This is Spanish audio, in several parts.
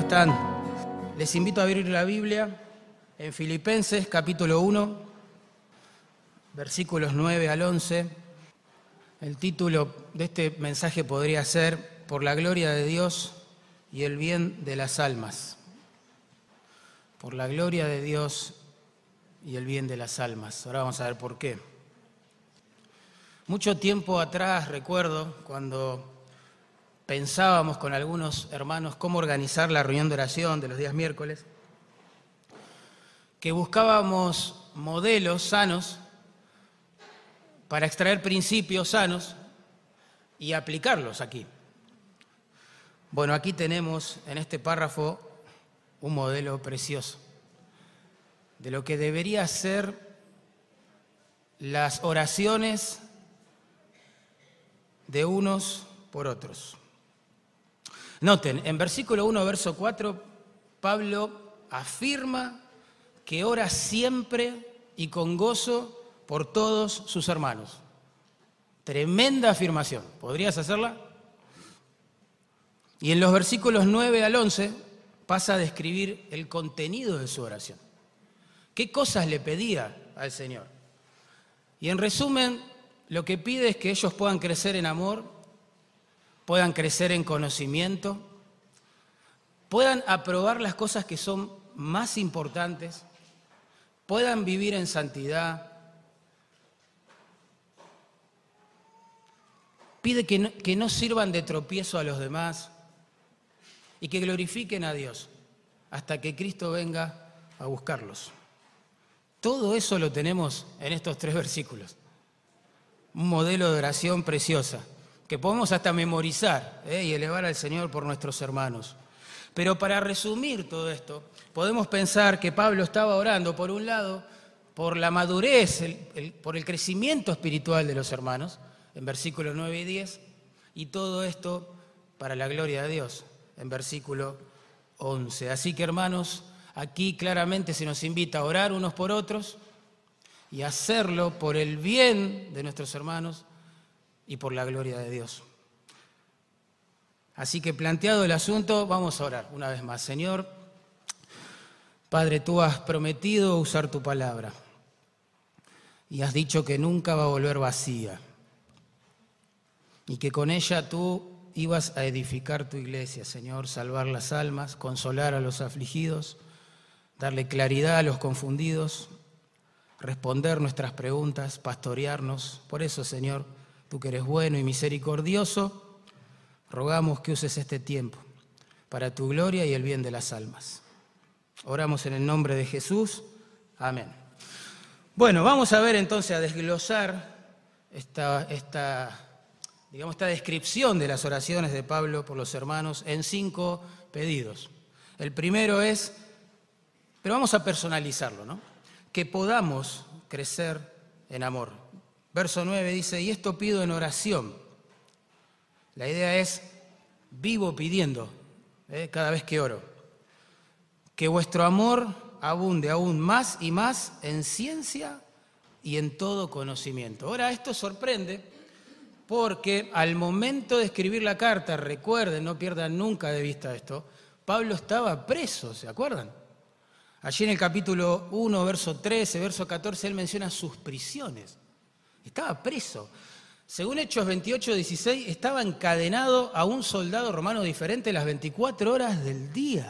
están? Les invito a abrir la Biblia en Filipenses capítulo 1, versículos 9 al 11. El título de este mensaje podría ser Por la gloria de Dios y el bien de las almas. Por la gloria de Dios y el bien de las almas. Ahora vamos a ver por qué. Mucho tiempo atrás recuerdo cuando pensábamos con algunos hermanos cómo organizar la reunión de oración de los días miércoles, que buscábamos modelos sanos para extraer principios sanos y aplicarlos aquí. Bueno, aquí tenemos en este párrafo un modelo precioso de lo que debería ser las oraciones de unos por otros. Noten, en versículo 1, verso 4, Pablo afirma que ora siempre y con gozo por todos sus hermanos. Tremenda afirmación. ¿Podrías hacerla? Y en los versículos 9 al 11 pasa a describir el contenido de su oración. ¿Qué cosas le pedía al Señor? Y en resumen, lo que pide es que ellos puedan crecer en amor, puedan crecer en conocimiento, puedan aprobar las cosas que son más importantes, puedan vivir en santidad. Pide que no sirvan de tropiezo a los demás y que glorifiquen a Dios hasta que Cristo venga a buscarlos. Todo eso lo tenemos en estos 3 versículos. Un modelo de oración preciosa que podemos hasta memorizar y elevar al Señor por nuestros hermanos. Pero para resumir todo esto, podemos pensar que Pablo estaba orando, por un lado, por la madurez, por el crecimiento espiritual de los hermanos, en versículos 9 y 10, y todo esto para la gloria de Dios, en versículo 11. Así que, hermanos, aquí claramente se nos invita a orar unos por otros y hacerlo por el bien de nuestros hermanos y por la gloria de Dios. Así que, planteado el asunto, vamos a orar una vez más. Señor, Padre, tú has prometido usar tu palabra y has dicho que nunca va a volver vacía y que con ella tú ibas a edificar tu iglesia, Señor, salvar las almas, consolar a los afligidos, darle claridad a los confundidos, responder nuestras preguntas, pastorearnos. Por eso, Señor, tú que eres bueno y misericordioso, rogamos que uses este tiempo para tu gloria y el bien de las almas. Oramos en el nombre de Jesús. Amén. Bueno, vamos a ver entonces a desglosar esta descripción de las oraciones de Pablo por los hermanos en 5 pedidos. El primero es, pero vamos a personalizarlo, ¿no? Que podamos crecer en amor. Verso 9 dice, y esto pido en oración. La idea es, vivo pidiendo cada vez que oro, que vuestro amor abunde aún más y más en ciencia y en todo conocimiento. Ahora, esto sorprende porque al momento de escribir la carta, recuerden, no pierdan nunca de vista esto, Pablo estaba preso, ¿se acuerdan? Allí en el capítulo 1, verso 13, verso 14, él menciona sus prisiones. Estaba preso. Según Hechos 28, 16, estaba encadenado a un soldado romano diferente las 24 horas del día.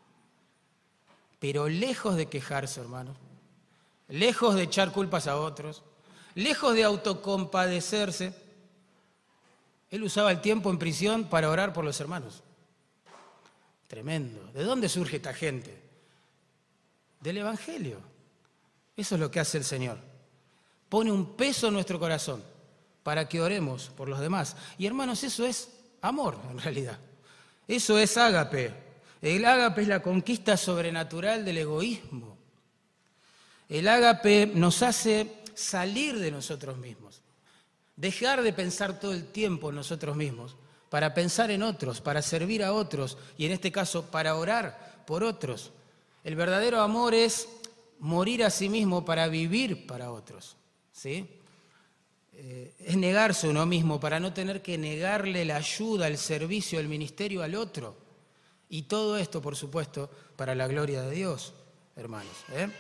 Pero lejos de quejarse, hermanos, lejos de echar culpas a otros, lejos de autocompadecerse, él usaba el tiempo en prisión para orar por los hermanos. Tremendo. ¿De dónde surge esta gente? Del Evangelio. Eso es lo que hace el Señor. Pone un peso en nuestro corazón para que oremos por los demás. Y hermanos, eso es amor en realidad. Eso es ágape. El ágape es la conquista sobrenatural del egoísmo. El ágape nos hace salir de nosotros mismos. Dejar de pensar todo el tiempo en nosotros mismos para pensar en otros, para servir a otros y en este caso para orar por otros. El verdadero amor es morir a sí mismo para vivir para otros, ¿sí? Es negarse a uno mismo para no tener que negarle la ayuda, el servicio, el ministerio al otro Y todo esto, por supuesto, para la gloria de Dios, hermanos.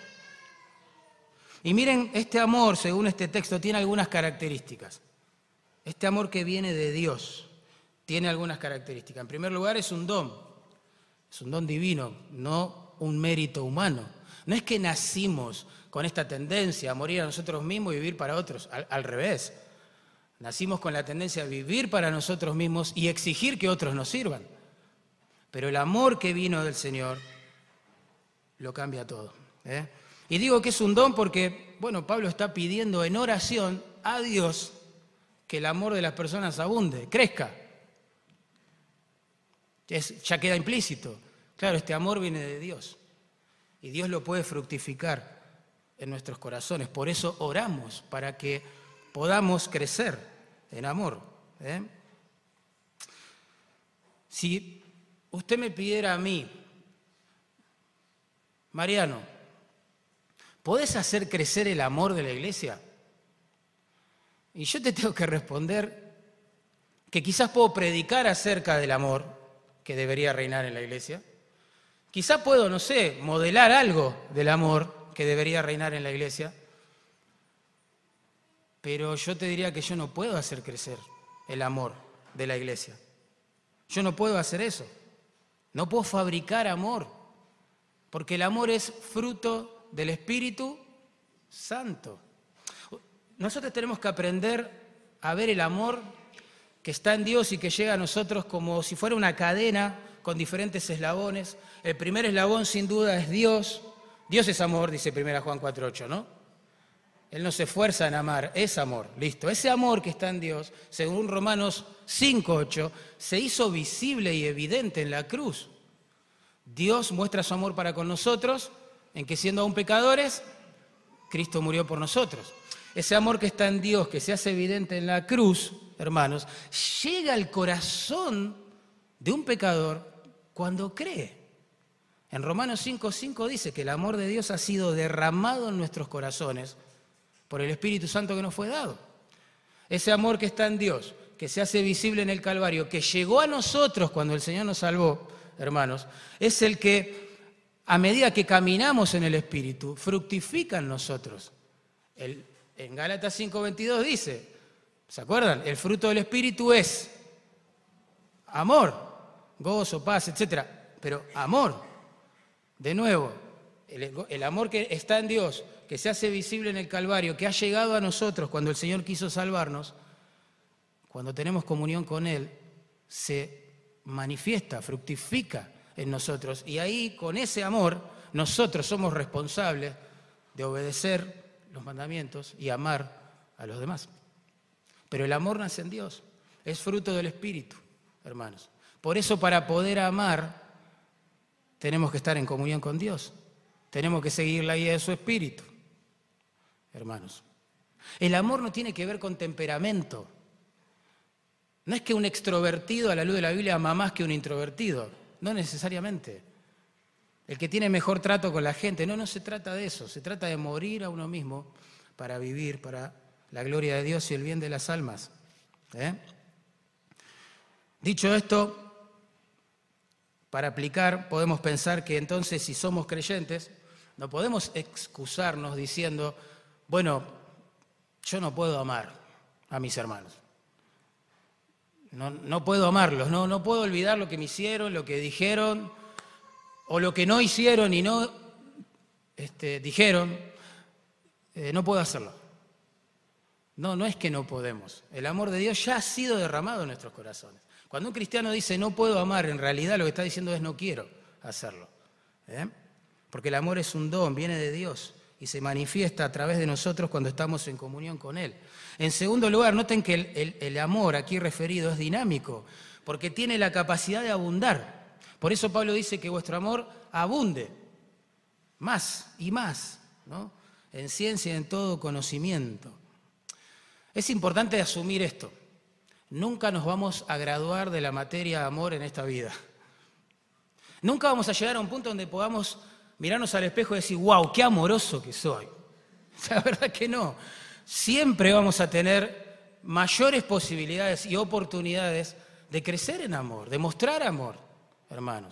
Y miren, este amor, según este texto, tiene algunas características. Este amor que viene de Dios tiene algunas características. En primer lugar, es un don divino, no un mérito humano. No es que nacimos con esta tendencia a morir a nosotros mismos y vivir para otros, al revés. Nacimos con la tendencia a vivir para nosotros mismos y exigir que otros nos sirvan. Pero el amor que vino del Señor lo cambia todo. Y digo que es un don porque, bueno, Pablo está pidiendo en oración a Dios que el amor de las personas abunde, crezca. Ya queda implícito. Claro, este amor viene de Dios y Dios lo puede fructificar en nuestros corazones. Por eso oramos, para que podamos crecer en amor. Si usted me pidiera a mí, Mariano, ¿podés hacer crecer el amor de la iglesia? Y yo te tengo que responder que quizás puedo predicar acerca del amor que debería reinar en la iglesia. Quizás puedo, no sé, modelar algo del amor que debería reinar en la iglesia. Pero yo te diría que yo no puedo hacer crecer el amor de la iglesia. Yo no puedo hacer eso. No puedo fabricar amor. Porque el amor es fruto del Espíritu Santo. Nosotros tenemos que aprender a ver el amor que está en Dios y que llega a nosotros como si fuera una cadena con diferentes eslabones. El primer eslabón, sin duda, es Dios. Dios es amor, dice 1 Juan 4:8, ¿no? Él no se esfuerza en amar, es amor, listo. Ese amor que está en Dios, según Romanos 5:8, se hizo visible y evidente en la cruz. Dios muestra su amor para con nosotros, en que siendo aún pecadores, Cristo murió por nosotros. Ese amor que está en Dios, que se hace evidente en la cruz, hermanos, llega al corazón de un pecador cuando cree. En Romanos 5:5 dice que el amor de Dios ha sido derramado en nuestros corazones por el Espíritu Santo que nos fue dado. Ese amor que está en Dios, que se hace visible en el Calvario, que llegó a nosotros cuando el Señor nos salvó, hermanos, es el que, a medida que caminamos en el Espíritu, fructifica en nosotros. En Gálatas 5:22 dice, ¿se acuerdan? El fruto del Espíritu es amor, gozo, paz, etc. Pero amor, de nuevo, el amor que está en Dios, que se hace visible en el Calvario, que ha llegado a nosotros cuando el Señor quiso salvarnos, cuando tenemos comunión con Él, se manifiesta, fructifica en nosotros. Y ahí, con ese amor, nosotros somos responsables de obedecer los mandamientos y amar a los demás. Pero el amor nace en Dios, es fruto del Espíritu, hermanos. Por eso, para poder amar, tenemos que estar en comunión con Dios. Tenemos que seguir la guía de su Espíritu, hermanos. El amor no tiene que ver con temperamento. No es que un extrovertido a la luz de la Biblia ama más que un introvertido. No necesariamente. El que tiene mejor trato con la gente. No se trata de eso. Se trata de morir a uno mismo para vivir para la gloria de Dios y el bien de las almas. Dicho esto, para aplicar, podemos pensar que entonces, si somos creyentes, no podemos excusarnos diciendo, bueno, yo no puedo amar a mis hermanos. No puedo amarlos, no puedo olvidar lo que me hicieron, lo que dijeron, o lo que no hicieron y no dijeron, no puedo hacerlo. No es que no podemos. El amor de Dios ya ha sido derramado en nuestros corazones. Cuando un cristiano dice no puedo amar, en realidad lo que está diciendo es no quiero hacerlo. Porque el amor es un don, viene de Dios y se manifiesta a través de nosotros cuando estamos en comunión con Él. En segundo lugar, noten que el amor aquí referido es dinámico, porque tiene la capacidad de abundar. Por eso Pablo dice que vuestro amor abunde, más y más, ¿no? En ciencia y en todo conocimiento. Es importante asumir esto. Nunca nos vamos a graduar de la materia amor en esta vida. Nunca vamos a llegar a un punto donde podamos mirarnos al espejo y decir, wow, qué amoroso que soy. La verdad que no. Siempre vamos a tener mayores posibilidades y oportunidades de crecer en amor, de mostrar amor, hermanos.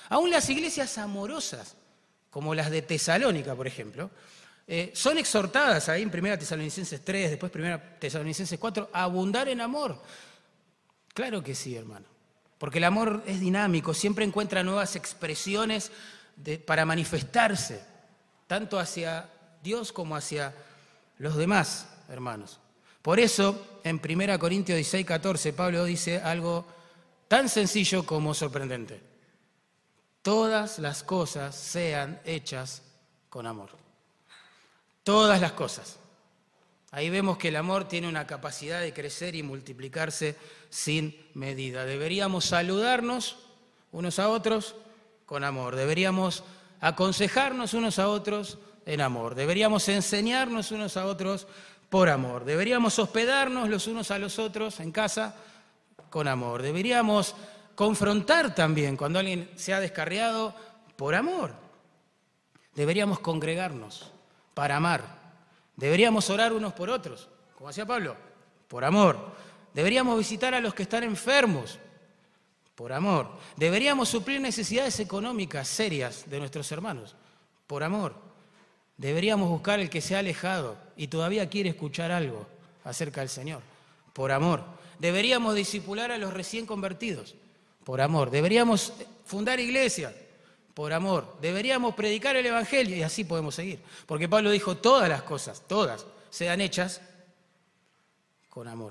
Aún las iglesias amorosas, como las de Tesalónica, por ejemplo, son exhortadas ahí en 1 Tesalonicenses 3, después 1 Tesalonicenses 4, a abundar en amor. Claro que sí, hermano. Porque el amor es dinámico, siempre encuentra nuevas expresiones para manifestarse, tanto hacia Dios como hacia los demás, hermanos. Por eso, en 1 Corintios 16, 14, Pablo dice algo tan sencillo como sorprendente. Todas las cosas sean hechas con amor. Todas las cosas. Ahí vemos que el amor tiene una capacidad de crecer y multiplicarse sin medida. Deberíamos saludarnos unos a otros con amor. Deberíamos aconsejarnos unos a otros en amor. Deberíamos enseñarnos unos a otros por amor. Deberíamos hospedarnos los unos a los otros en casa con amor. Deberíamos confrontar también cuando alguien se ha descarriado por amor. Deberíamos congregarnos para amar. Deberíamos orar unos por otros, como hacía Pablo, por amor. Deberíamos visitar a los que están enfermos, por amor. Deberíamos suplir necesidades económicas serias de nuestros hermanos, por amor. Deberíamos buscar el que se ha alejado y todavía quiere escuchar algo acerca del Señor, por amor. Deberíamos discipular a los recién convertidos, por amor. Deberíamos fundar iglesias, por amor. Deberíamos predicar el Evangelio y así podemos seguir. Porque Pablo dijo, todas las cosas, todas, sean hechas con amor.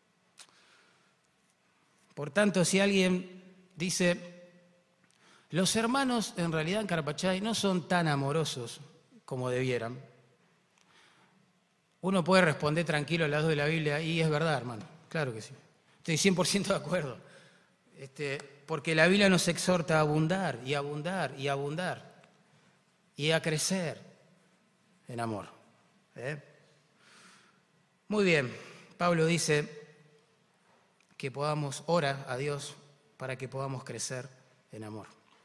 Por tanto, si alguien dice, los hermanos en realidad en Carapachay no son tan amorosos como debieran, uno puede responder tranquilo al lado de la Biblia y es verdad, hermano, claro que sí. Estoy 100% de acuerdo. Porque la Biblia nos exhorta a abundar y abundar y abundar y a crecer en amor. Muy bien, Pablo dice que podamos orar a Dios para que podamos crecer en amor.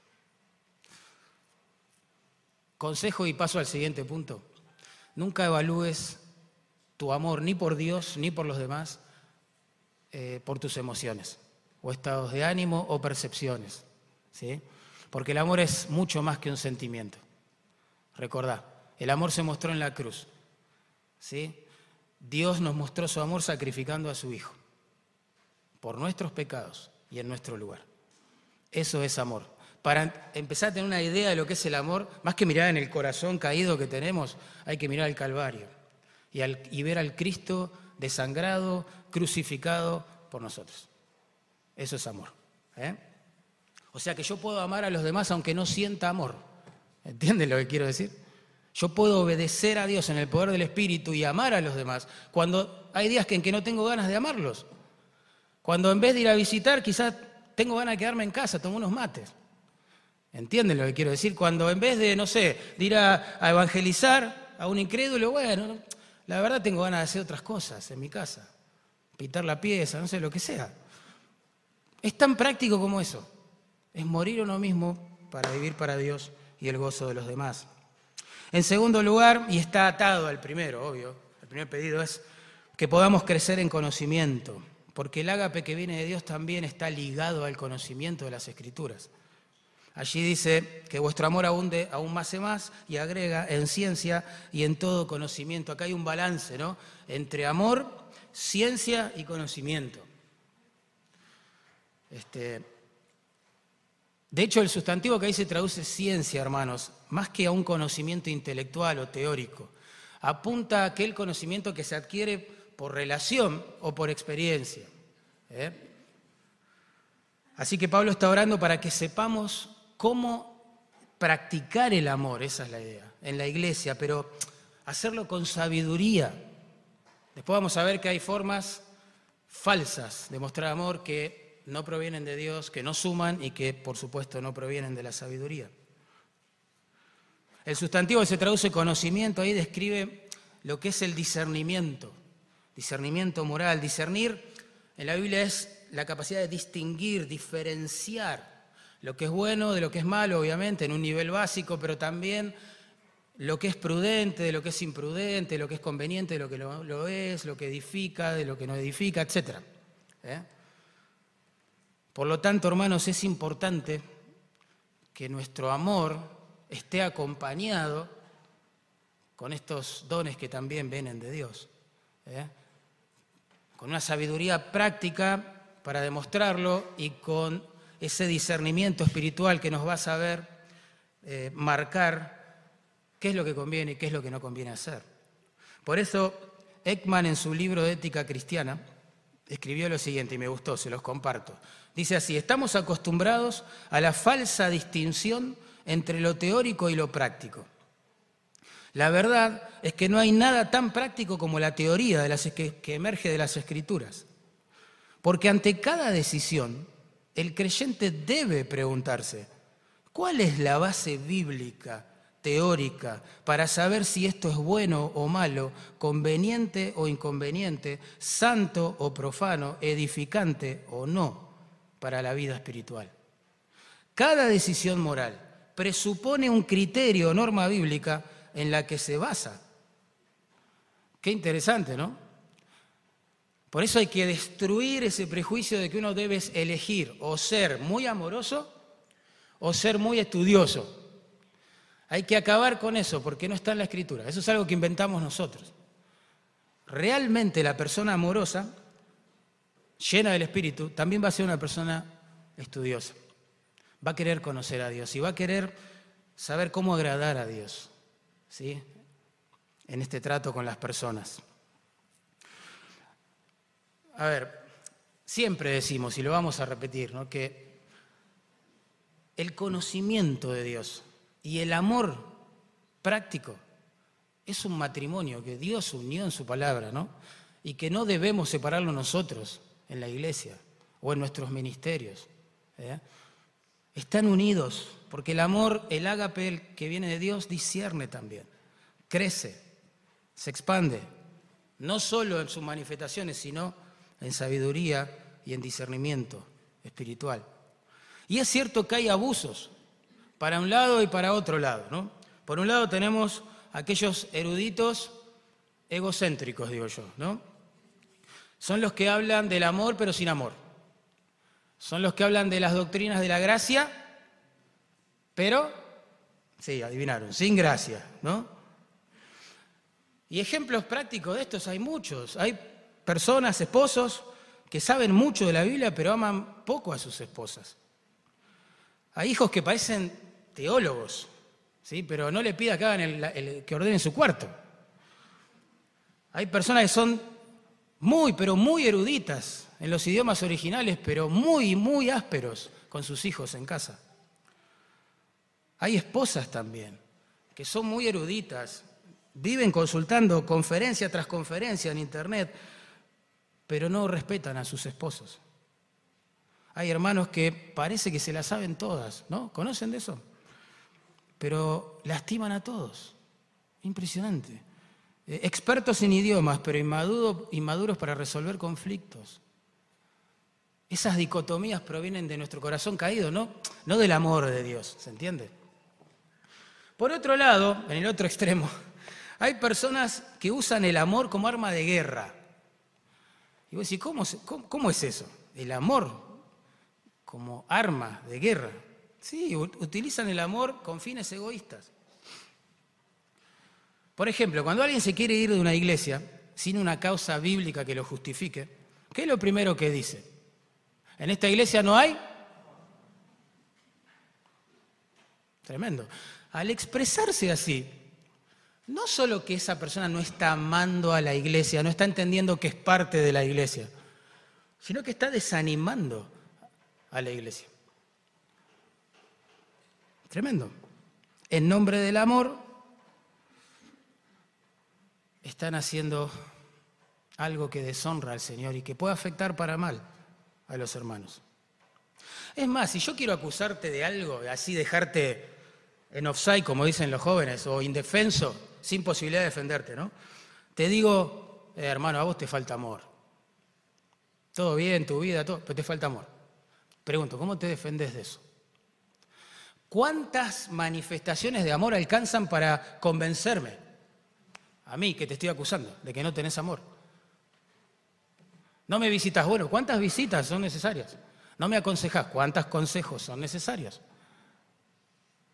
Consejo y paso al siguiente punto. Nunca evalúes tu amor ni por Dios ni por los demás por tus emociones o estados de ánimo o percepciones, ¿sí? Porque el amor es mucho más que un sentimiento. Recordá, el amor se mostró en la cruz, ¿sí? Dios nos mostró su amor sacrificando a su Hijo por nuestros pecados y en nuestro lugar. Eso es amor. Para empezar a tener una idea de lo que es el amor, más que mirar en el corazón caído que tenemos, hay que mirar al Calvario y ver al Cristo desangrado, crucificado por nosotros. Eso es amor. O sea que yo puedo amar a los demás aunque no sienta amor. ¿Entienden lo que quiero decir? Yo puedo obedecer a Dios en el poder del Espíritu y amar a los demás cuando hay días en que no tengo ganas de amarlos. Cuando en vez de ir a visitar quizás tengo ganas de quedarme en casa, tomo unos mates. ¿Entienden lo que quiero decir? Cuando en vez de, no sé, de ir a evangelizar a un incrédulo, bueno, la verdad tengo ganas de hacer otras cosas en mi casa. Pintar la pieza, no sé, lo que sea. Es tan práctico como eso. Es morir uno mismo para vivir para Dios y el gozo de los demás. En segundo lugar, y está atado al primero, obvio, el primer pedido es que podamos crecer en conocimiento, porque el ágape que viene de Dios también está ligado al conocimiento de las Escrituras. Allí dice que vuestro amor abunde aún más y más y agrega en ciencia y en todo conocimiento. Acá hay un balance, ¿no? Entre amor, ciencia y conocimiento. De hecho, el sustantivo que ahí se traduce ciencia, hermanos, más que a un conocimiento intelectual o teórico, apunta a aquel conocimiento que se adquiere por relación o por experiencia. Así que Pablo está orando para que sepamos cómo practicar el amor, esa es la idea, en la iglesia, pero hacerlo con sabiduría. Después vamos a ver que hay formas falsas de mostrar amor que no provienen de Dios, que no suman y que, por supuesto, no provienen de la sabiduría. El sustantivo que se traduce conocimiento ahí describe lo que es el discernimiento moral. Discernir en la Biblia es la capacidad de distinguir, diferenciar lo que es bueno de lo que es malo, obviamente, en un nivel básico, pero también lo que es prudente de lo que es imprudente, lo que es conveniente de lo que lo es, lo que edifica de lo que no edifica, etc. Por lo tanto, hermanos, es importante que nuestro amor esté acompañado con estos dones que también vienen de Dios, con una sabiduría práctica para demostrarlo y con ese discernimiento espiritual que nos va a saber marcar qué es lo que conviene y qué es lo que no conviene hacer. Por eso Ekman, en su libro de Ética Cristiana, escribió lo siguiente, y me gustó, se los comparto. Dice así: estamos acostumbrados a la falsa distinción entre lo teórico y lo práctico. La verdad es que no hay nada tan práctico como la teoría que emerge de las Escrituras. Porque ante cada decisión, el creyente debe preguntarse: ¿cuál es la base bíblica, teórica, para saber si esto es bueno o malo, conveniente o inconveniente, santo o profano, edificante o no para la vida espiritual? Cada decisión moral presupone un criterio o norma bíblica en la que se basa. Qué interesante, ¿no? Por eso hay que destruir ese prejuicio de que uno debe elegir o ser muy amoroso o ser muy estudioso. Hay que acabar con eso porque no está en la Escritura. Eso es algo que inventamos nosotros. Realmente la persona amorosa, llena del Espíritu, también va a ser una persona estudiosa. Va a querer conocer a Dios y va a querer saber cómo agradar a Dios, ¿sí?, en este trato con las personas. A ver, siempre decimos, y lo vamos a repetir, ¿no?, que el conocimiento de Dios y el amor práctico es un matrimonio que Dios unió en su palabra, ¿no?, y que no debemos separarlo nosotros en la iglesia o en nuestros ministerios. Están unidos, porque el amor, el ágape que viene de Dios, discierne también, crece, se expande, no solo en sus manifestaciones, sino en sabiduría y en discernimiento espiritual. Y es cierto que hay abusos para un lado y para otro lado, ¿no? Por un lado tenemos aquellos eruditos egocéntricos, digo yo, ¿no? Son los que hablan del amor pero sin amor. Son los que hablan de las doctrinas de la gracia, pero, sí, adivinaron, sin gracia, ¿no? Y ejemplos prácticos de estos hay muchos. Hay personas, esposos, que saben mucho de la Biblia, pero aman poco a sus esposas. Hay hijos que parecen teólogos, ¿sí?, pero no le pida que hagan que ordenen su cuarto. Hay personas que son pero muy eruditas en los idiomas originales, pero muy ásperos con sus hijos en casa. Hay esposas también que son muy eruditas, viven consultando conferencia tras conferencia en internet, pero no respetan a sus esposos. Hay hermanos que parece que se las saben todas, ¿no? ¿Conocen de eso? Pero lastiman a todos. Impresionante. Expertos en idiomas, pero inmaduros para resolver conflictos. Esas dicotomías provienen de nuestro corazón caído, ¿no? No del amor de Dios, ¿se entiende? Por otro lado, en el otro extremo, hay personas que usan el amor como arma de guerra. Y vos decís, ¿cómo es eso? El amor como arma de guerra. Sí, utilizan el amor con fines egoístas. Por ejemplo, cuando alguien se quiere ir de una iglesia sin una causa bíblica que lo justifique, ¿qué es lo primero que dice? ¿En esta iglesia no hay? Tremendo. Al expresarse así, no solo que esa persona no está amando a la iglesia, no está entendiendo que es parte de la iglesia, sino que está desanimando a la iglesia. Tremendo. En nombre del amor, están haciendo algo que deshonra al Señor y que puede afectar para mal a los hermanos. Es más, si yo quiero acusarte de algo, así dejarte en offside, como dicen los jóvenes, o indefenso, sin posibilidad de defenderte, ¿no? Te digo, hermano, a vos te falta amor. Todo bien, tu vida, todo, pero te falta amor. Pregunto, ¿cómo te defendes de eso? ¿Cuántas manifestaciones de amor alcanzan para convencerme, a mí que te estoy acusando, de que no tenés amor? No me visitas, bueno, ¿cuántas visitas son necesarias? No me aconsejás, ¿cuántos consejos son necesarios?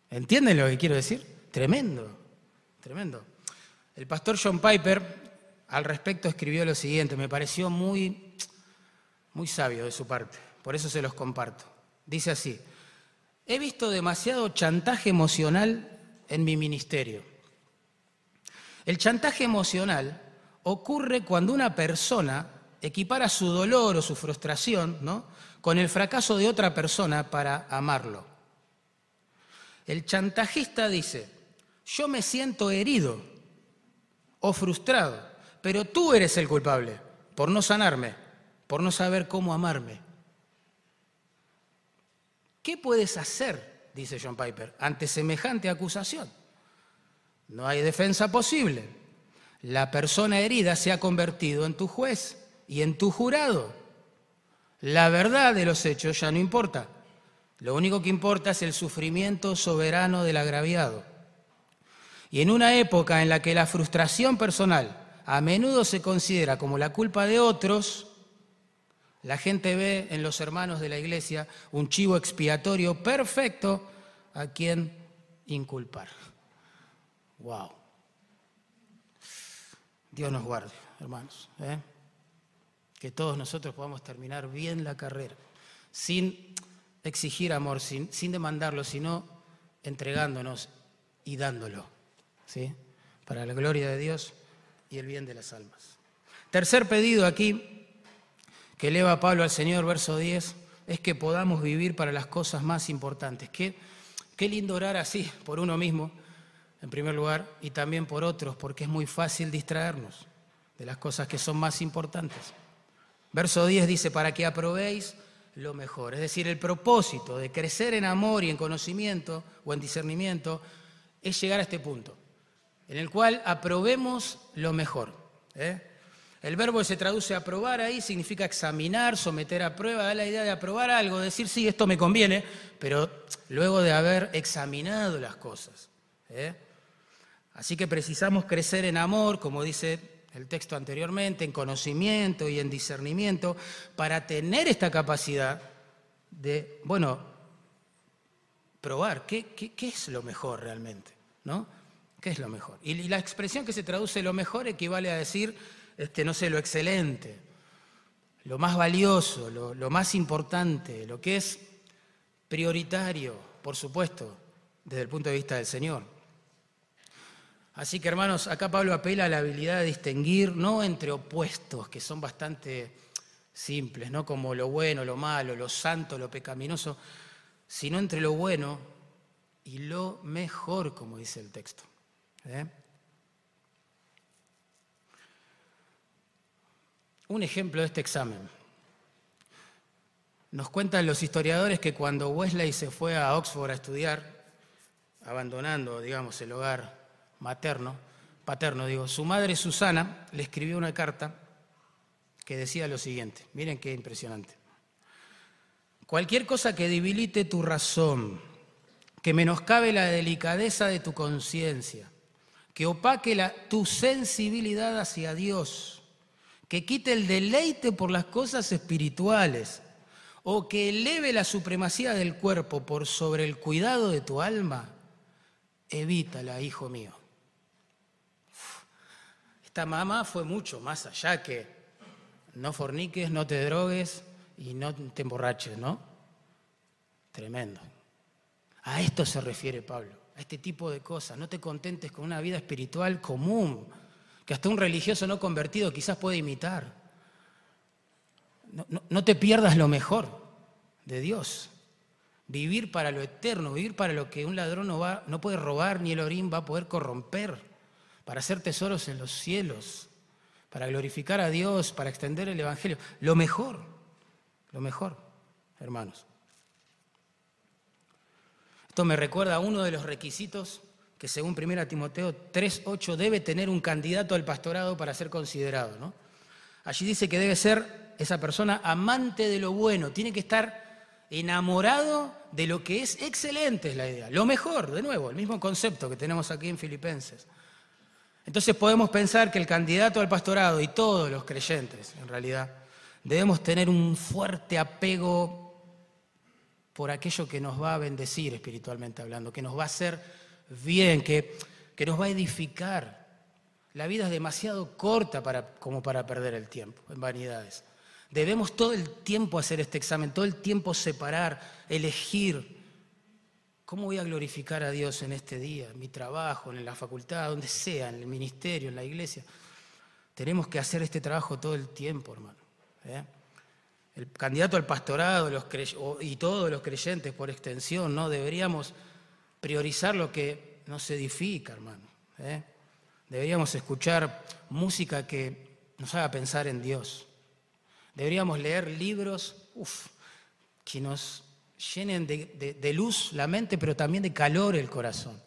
¿Entienden lo que quiero decir? Tremendo, tremendo. El pastor John Piper al respecto escribió lo siguiente, me pareció muy sabio de su parte, por eso se los comparto. Dice así, he visto demasiado chantaje emocional en mi ministerio. El chantaje emocional ocurre cuando una persona equipara su dolor o su frustración, ¿no?, con el fracaso de otra persona para amarlo. El chantajista dice, yo me siento herido o frustrado, pero tú eres el culpable por no sanarme, por no saber cómo amarme. ¿Qué puedes hacer, dice John Piper, ante semejante acusación? No hay defensa posible. La persona herida se ha convertido en tu juez y en tu jurado. La verdad de los hechos ya no importa. Lo único que importa es el sufrimiento soberano del agraviado. Y en una época en la que la frustración personal a menudo se considera como la culpa de otros, la gente ve en los hermanos de la iglesia un chivo expiatorio perfecto a quien inculpar. ¡Wow! Dios nos guarde, hermanos, que todos nosotros podamos terminar bien la carrera, sin exigir amor, sin demandarlo, sino entregándonos y dándolo, ¿sí?, para la gloria de Dios y el bien de las almas. Tercer pedido aquí que eleva Pablo al Señor, verso 10, es que podamos vivir para las cosas más importantes. Qué lindo orar así, por uno mismo, en primer lugar, y también por otros, porque es muy fácil distraernos de las cosas que son más importantes. Verso 10 dice, para que aprobéis lo mejor. Es decir, el propósito de crecer en amor y en conocimiento o en discernimiento es llegar a este punto, en el cual aprobemos lo mejor. El verbo que se traduce aprobar ahí significa examinar, someter a prueba, da la idea de aprobar algo, decir, sí, esto me conviene, pero luego de haber examinado las cosas. Así que precisamos crecer en amor, como dice el texto anteriormente, en conocimiento y en discernimiento, para tener esta capacidad de, probar qué es lo mejor realmente, ¿no? ¿Qué es lo mejor? Y la expresión que se traduce lo mejor equivale a decir, lo excelente, lo más valioso, lo más importante, lo que es prioritario, por supuesto, desde el punto de vista del Señor. Así que, hermanos, acá Pablo apela a la habilidad de distinguir, no entre opuestos, que son bastante simples, ¿no?, como lo bueno, lo malo, lo santo, lo pecaminoso, sino entre lo bueno y lo mejor, como dice el texto. Un ejemplo de este examen. Nos cuentan los historiadores que cuando Wesley se fue a Oxford a estudiar, abandonando, digamos, el hogar paterno, su madre Susana le escribió una carta que decía lo siguiente, miren qué impresionante. Cualquier cosa que debilite tu razón, que menoscabe la delicadeza de tu conciencia, que opaque tu sensibilidad hacia Dios, que quite el deleite por las cosas espirituales o que eleve la supremacía del cuerpo por sobre el cuidado de tu alma, evítala, hijo mío. Esta mamá fue mucho más allá que no forniques, no te drogues y no te emborraches, ¿no? Tremendo. A esto se refiere Pablo, a este tipo de cosas. No te contentes con una vida espiritual común, que hasta un religioso no convertido quizás puede imitar. No te pierdas lo mejor de Dios. Vivir para lo eterno, vivir para lo que un ladrón no puede robar ni el orín va a poder corromper, para hacer tesoros en los cielos, para glorificar a Dios, para extender el Evangelio. Lo mejor, hermanos. Esto me recuerda a uno de los requisitos que según 1 Timoteo 3:8 debe tener un candidato al pastorado para ser considerado, ¿no? Allí dice que debe ser esa persona amante de lo bueno, tiene que estar enamorado de lo que es excelente, es la idea. Lo mejor, de nuevo, el mismo concepto que tenemos aquí en Filipenses. Entonces podemos pensar que el candidato al pastorado y todos los creyentes, en realidad, debemos tener un fuerte apego por aquello que nos va a bendecir espiritualmente hablando, que nos va a hacer bien, que nos va a edificar. La vida es demasiado corta como para perder el tiempo en vanidades. Debemos todo el tiempo hacer este examen, todo el tiempo separar, elegir. ¿Cómo voy a glorificar a Dios en este día? En mi trabajo, en la facultad, donde sea, en el ministerio, en la iglesia. Tenemos que hacer este trabajo todo el tiempo, hermano. El candidato al pastorado y todos los creyentes por extensión, ¿no? Deberíamos priorizar lo que nos edifica, hermano. Deberíamos escuchar música que nos haga pensar en Dios. Deberíamos leer libros que nos llenen de luz la mente, pero también de calor el corazón.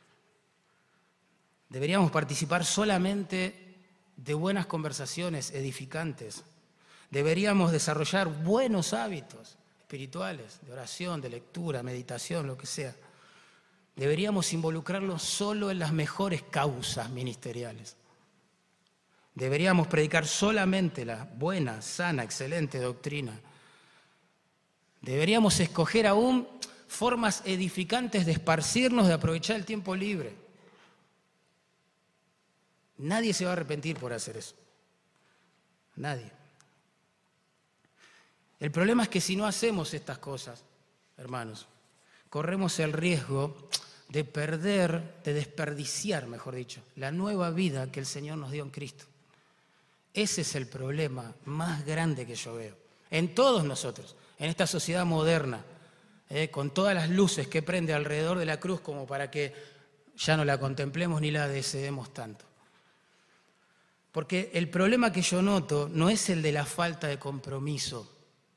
Deberíamos participar solamente de buenas conversaciones edificantes. Deberíamos desarrollar buenos hábitos espirituales, de oración, de lectura, meditación, lo que sea. Deberíamos involucrarnos solo en las mejores causas ministeriales. Deberíamos predicar solamente la buena, sana, excelente doctrina. Deberíamos escoger aún formas edificantes de esparcirnos, de aprovechar el tiempo libre. Nadie se va a arrepentir por hacer eso. Nadie. El problema es que si no hacemos estas cosas, hermanos, corremos el riesgo de perder, de desperdiciar, mejor dicho, la nueva vida que el Señor nos dio en Cristo. Ese es el problema más grande que yo veo. En todos nosotros, en esta sociedad moderna, con todas las luces que prende alrededor de la cruz como para que ya no la contemplemos ni la deseemos tanto. Porque el problema que yo noto no es el de la falta de compromiso,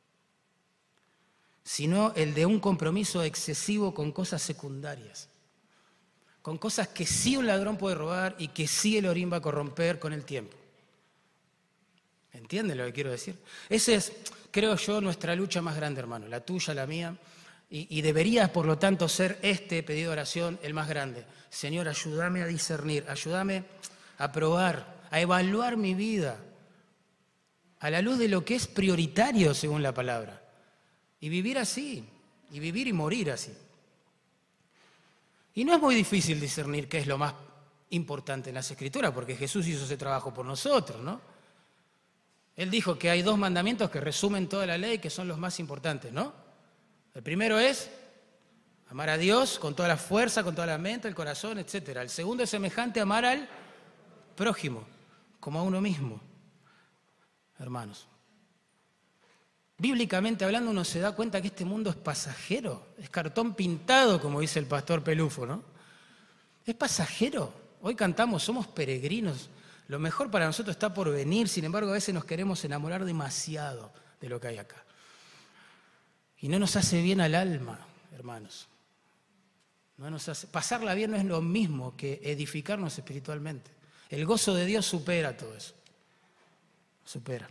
sino el de un compromiso excesivo con cosas secundarias, con cosas que sí un ladrón puede robar y que sí el orín va a corromper con el tiempo. ¿Entienden lo que quiero decir? Esa es, creo yo, nuestra lucha más grande, hermano, la tuya, la mía, y debería, por lo tanto, ser este pedido de oración el más grande. Señor, ayúdame a discernir, ayúdame a probar, a evaluar mi vida a la luz de lo que es prioritario según la palabra. Y vivir así, y vivir y morir así. Y no es muy difícil discernir qué es lo más importante en las Escrituras, porque Jesús hizo ese trabajo por nosotros, ¿no? Él dijo que hay 2 mandamientos que resumen toda la ley, que son los más importantes, ¿no? El primero es amar a Dios con toda la fuerza, con toda la mente, el corazón, etc. El segundo es semejante a amar al prójimo, como a uno mismo, hermanos. Bíblicamente hablando, uno se da cuenta que este mundo es pasajero, es cartón pintado, como dice el pastor Pelufo, ¿no? Es pasajero. Hoy cantamos, somos peregrinos. Lo mejor para nosotros está por venir, sin embargo, a veces nos queremos enamorar demasiado de lo que hay acá. Y no nos hace bien al alma, hermanos. No nos hace... Pasarla bien no es lo mismo que edificarnos espiritualmente. El gozo de Dios supera todo eso. Supera.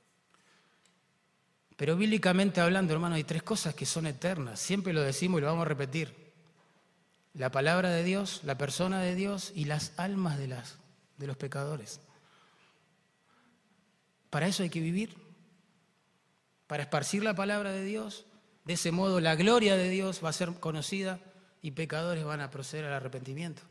Pero bíblicamente hablando, hermano, hay 3 cosas que son eternas. Siempre lo decimos y lo vamos a repetir. La palabra de Dios, la persona de Dios y las almas de los pecadores. Para eso hay que vivir. Para esparcir la palabra de Dios. De ese modo la gloria de Dios va a ser conocida y pecadores van a proceder al arrepentimiento.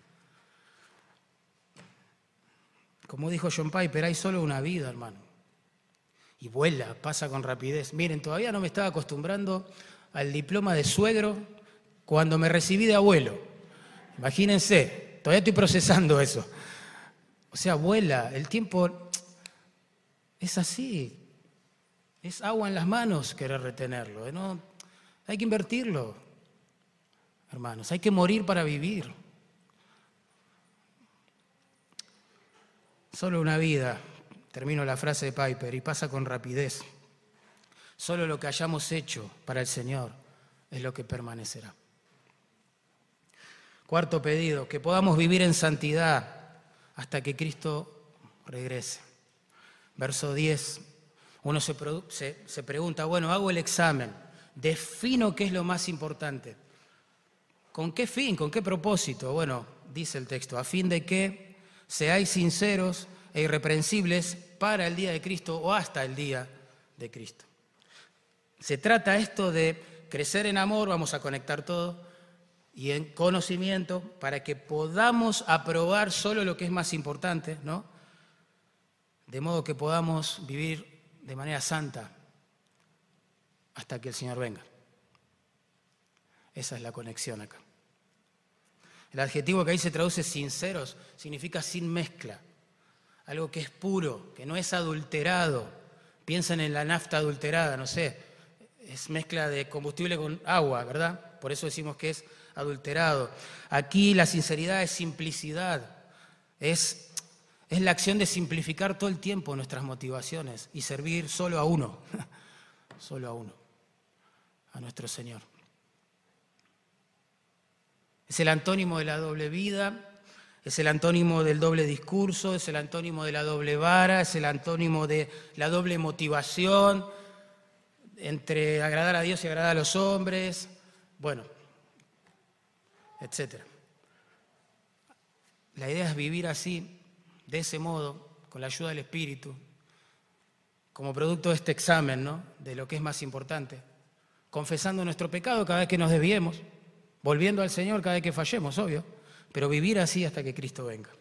Como dijo John Piper, hay solo una vida, hermano. Y vuela, pasa con rapidez. Miren, todavía no me estaba acostumbrando al diploma de suegro cuando me recibí de abuelo. Imagínense, todavía estoy procesando eso. O sea, vuela, el tiempo es así. Es agua en las manos querer retenerlo, ¿no? Hay que invertirlo, hermanos, hay que morir para vivir. Solo una vida. Termino la frase de Piper, y pasa con rapidez. Solo lo que hayamos hecho para el Señor es lo que permanecerá. 4. pedido, que podamos vivir en santidad hasta que Cristo regrese. Verso 10, uno se pregunta, bueno, hago el examen, defino qué es lo más importante. ¿Con qué fin? ¿Con qué propósito? Bueno, dice el texto, a fin de que seáis sinceros e irreprensibles para el día de Cristo o hasta el día de Cristo. Se trata esto de crecer en amor, vamos a conectar todo, y en conocimiento, para que podamos aprobar solo lo que es más importante, ¿no? De modo que podamos vivir de manera santa hasta que el Señor venga. Esa es la conexión acá. El adjetivo que ahí se traduce sinceros significa sin mezcla. Algo que es puro, que no es adulterado. Piensen en la nafta adulterada, no sé, es mezcla de combustible con agua, ¿verdad? Por eso decimos que es adulterado. Aquí la sinceridad es simplicidad, es la acción de simplificar todo el tiempo nuestras motivaciones y servir solo a uno, solo a uno, a nuestro Señor. Es el antónimo de la doble vida, es el antónimo del doble discurso, es el antónimo de la doble vara, es el antónimo de la doble motivación entre agradar a Dios y agradar a los hombres, bueno, etc. La idea es vivir así, de ese modo, con la ayuda del Espíritu, como producto de este examen, ¿no? De lo que es más importante, confesando nuestro pecado cada vez que nos desviemos, volviendo al Señor cada vez que fallemos, obvio, pero vivir así hasta que Cristo venga,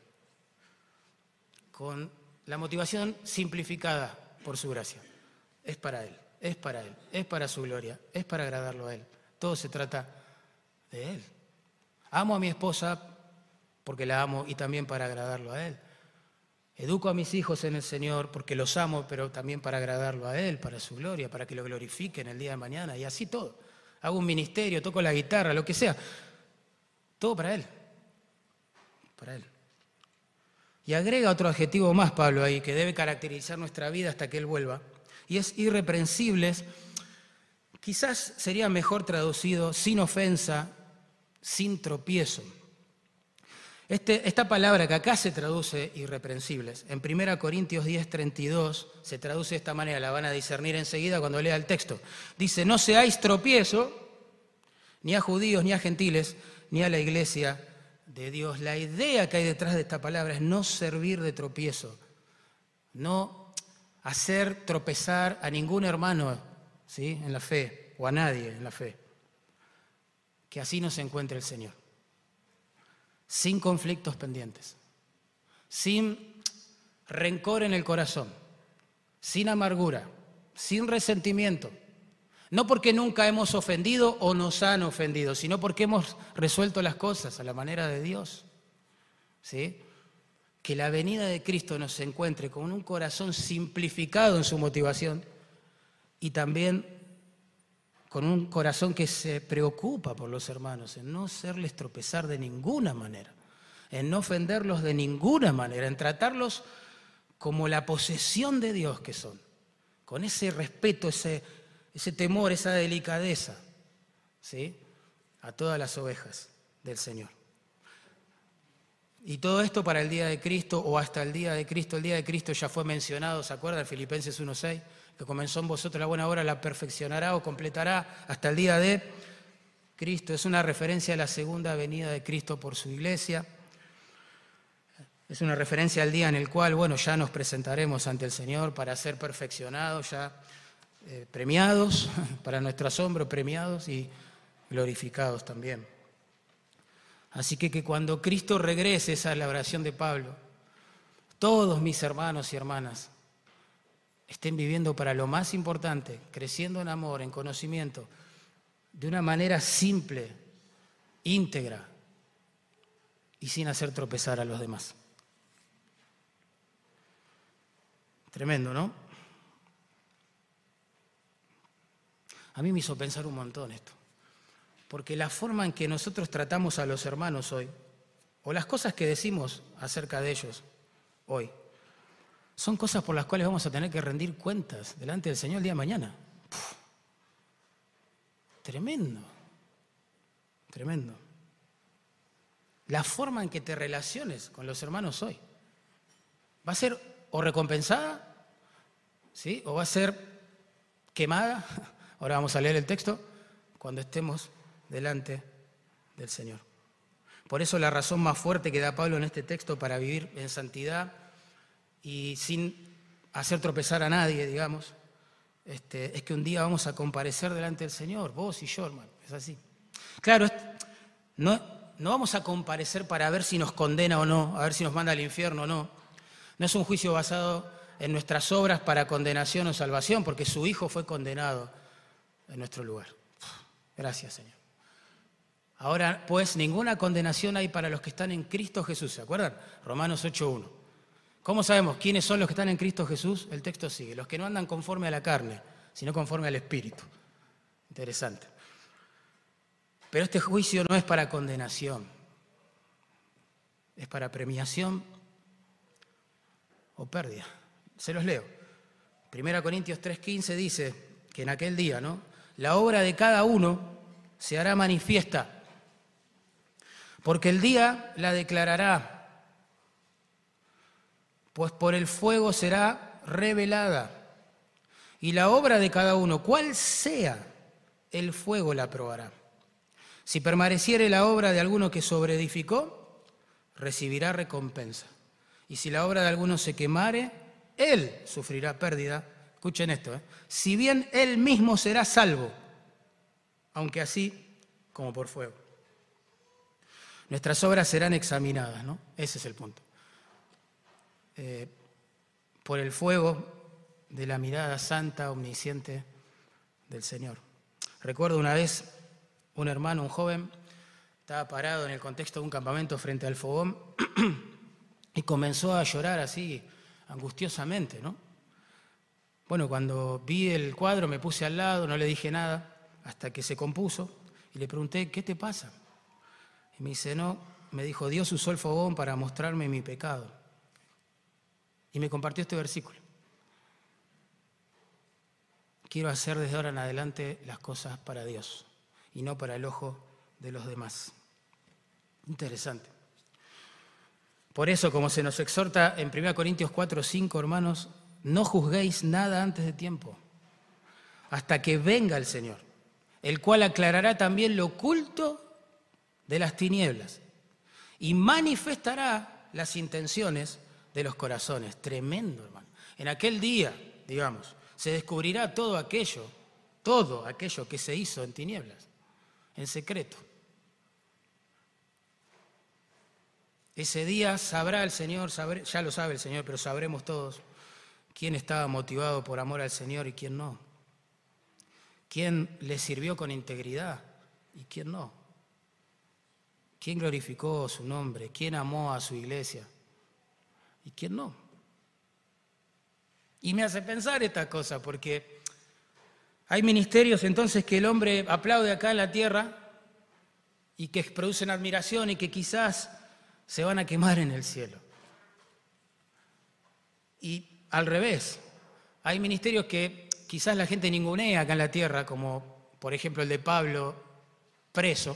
con la motivación simplificada por su gracia. Es para Él, es para Él, es para su gloria, es para agradarlo a Él. Todo se trata de Él. Amo a mi esposa porque la amo y también para agradarlo a Él. Educo a mis hijos en el Señor porque los amo, pero también para agradarlo a Él, para su gloria, para que lo glorifiquen el día de mañana y así todo. Hago un ministerio, toco la guitarra, lo que sea. Todo para Él. Para Él. Y agrega otro adjetivo más, Pablo, ahí, que debe caracterizar nuestra vida hasta que Él vuelva. Y es irreprensibles. Quizás sería mejor traducido sin ofensa, sin tropiezo. Esta palabra que acá se traduce irreprensibles, en 1 Corintios 10:32 se traduce de esta manera, la van a discernir enseguida cuando lea el texto. Dice, no seáis tropiezo ni a judíos ni a gentiles, ni a la iglesia de Dios. La idea que hay detrás de esta palabra es no servir de tropiezo, no hacer tropezar a ningún hermano, ¿sí?, en la fe, o a nadie en la fe. Que así nos encuentre el Señor. Sin conflictos pendientes, sin rencor en el corazón, sin amargura, sin resentimiento. No porque nunca hemos ofendido o nos han ofendido, sino porque hemos resuelto las cosas a la manera de Dios. ¿Sí? Que la venida de Cristo nos encuentre con un corazón simplificado en su motivación y también con un corazón que se preocupa por los hermanos, en no hacerles tropezar de ninguna manera, en no ofenderlos de ninguna manera, en tratarlos como la posesión de Dios que son, con ese respeto, ese temor, esa delicadeza, ¿sí?, a todas las ovejas del Señor. Y todo esto para el día de Cristo o hasta el día de Cristo. El día de Cristo ya fue mencionado, ¿se acuerdan? Filipenses 1:6, que comenzó en vosotros la buena obra, la perfeccionará o completará hasta el día de Cristo. Es una referencia a la segunda venida de Cristo por su iglesia. Es una referencia al día en el cual, bueno, ya nos presentaremos ante el Señor para ser perfeccionados, ya premiados, para nuestro asombro, premiados y glorificados también. Así que cuando Cristo regrese, esa es la oración de Pablo, todos mis hermanos y hermanas estén viviendo para lo más importante, creciendo en amor, en conocimiento, de una manera simple, íntegra y sin hacer tropezar a los demás. Tremendo, ¿no? A mí me hizo pensar un montón esto, porque la forma en que nosotros tratamos a los hermanos hoy, o las cosas que decimos acerca de ellos hoy, son cosas por las cuales vamos a tener que rendir cuentas delante del Señor el día de mañana. Tremendo, tremendo. La forma en que te relaciones con los hermanos hoy va a ser o recompensada, ¿sí?, o va a ser quemada. Ahora vamos a leer el texto cuando estemos delante del Señor. Por eso la razón más fuerte que da Pablo en este texto para vivir en santidad y sin hacer tropezar a nadie, digamos, es que un día vamos a comparecer delante del Señor, vos y yo, hermano, es así. Claro, no vamos a comparecer para ver si nos condena o no, a ver si nos manda al infierno o no. No es un juicio basado en nuestras obras para condenación o salvación, porque su Hijo fue condenado en nuestro lugar. Gracias, Señor. Ahora, pues, ninguna condenación hay para los que están en Cristo Jesús, ¿se acuerdan? Romanos 8:1. ¿Cómo sabemos quiénes son los que están en Cristo Jesús? El texto sigue. Los que no andan conforme a la carne, sino conforme al Espíritu. Interesante. Pero este juicio no es para condenación, es para premiación o pérdida. Se los leo. 1 Corintios 3:15 dice que en aquel día, ¿no?, la obra de cada uno se hará manifiesta, porque el día la declarará, pues por el fuego será revelada. Y la obra de cada uno, cual sea el fuego, la probará. Si permaneciere la obra de alguno que sobreedificó, recibirá recompensa. Y si la obra de alguno se quemare, él sufrirá pérdida. Escuchen esto, si bien él mismo será salvo, aunque así como por fuego. Nuestras obras serán examinadas, ¿no? Ese es el punto. Por el fuego de la mirada santa, omnisciente del Señor. Recuerdo una vez un hermano, un joven, estaba parado en el contexto de un campamento frente al fogón y comenzó a llorar así, angustiosamente, ¿no? Bueno, cuando vi el cuadro me puse al lado, no le dije nada, hasta que se compuso y le pregunté, ¿qué te pasa? Y me dice, no, me dijo, Dios usó el fogón para mostrarme mi pecado. Y me compartió este versículo. Quiero hacer desde ahora en adelante las cosas para Dios y no para el ojo de los demás. Interesante. Por eso, como se nos exhorta en 1 Corintios 4:5, hermanos, no juzguéis nada antes de tiempo, hasta que venga el Señor, el cual aclarará también lo oculto de las tinieblas y manifestará las intenciones de los corazones. Tremendo, hermano. En aquel día, digamos, se descubrirá todo aquello que se hizo en tinieblas, en secreto. Ese día sabrá el Señor, ya lo sabe el Señor, pero sabremos todos quién estaba motivado por amor al Señor y quién no. Quién le sirvió con integridad y quién no. Quién glorificó su nombre, quién amó a su iglesia y quién no. Y me hace pensar esta cosa, porque hay ministerios entonces que el hombre aplaude acá en la tierra y que producen admiración y que quizás se van a quemar en el cielo. Y al revés, hay ministerios que quizás la gente ningunea acá en la tierra, como por ejemplo el de Pablo, preso,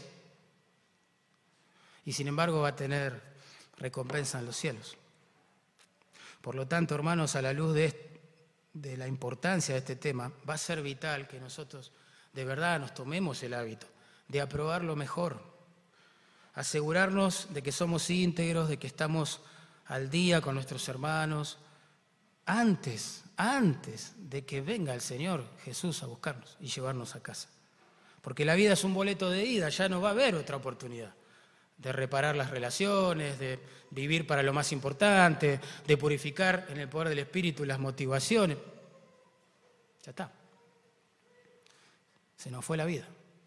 y sin embargo va a tener recompensa en los cielos. Por lo tanto, hermanos, a la luz de la importancia de este tema, va a ser vital que nosotros de verdad nos tomemos el hábito de aprobar lo mejor, asegurarnos de que somos íntegros, de que estamos al día con nuestros hermanos, antes de que venga el Señor Jesús a buscarnos y llevarnos a casa. Porque la vida es un boleto de ida, ya no va a haber otra oportunidad de reparar las relaciones, de vivir para lo más importante, de purificar en el poder del Espíritu las motivaciones. Ya está. Se nos fue la vida.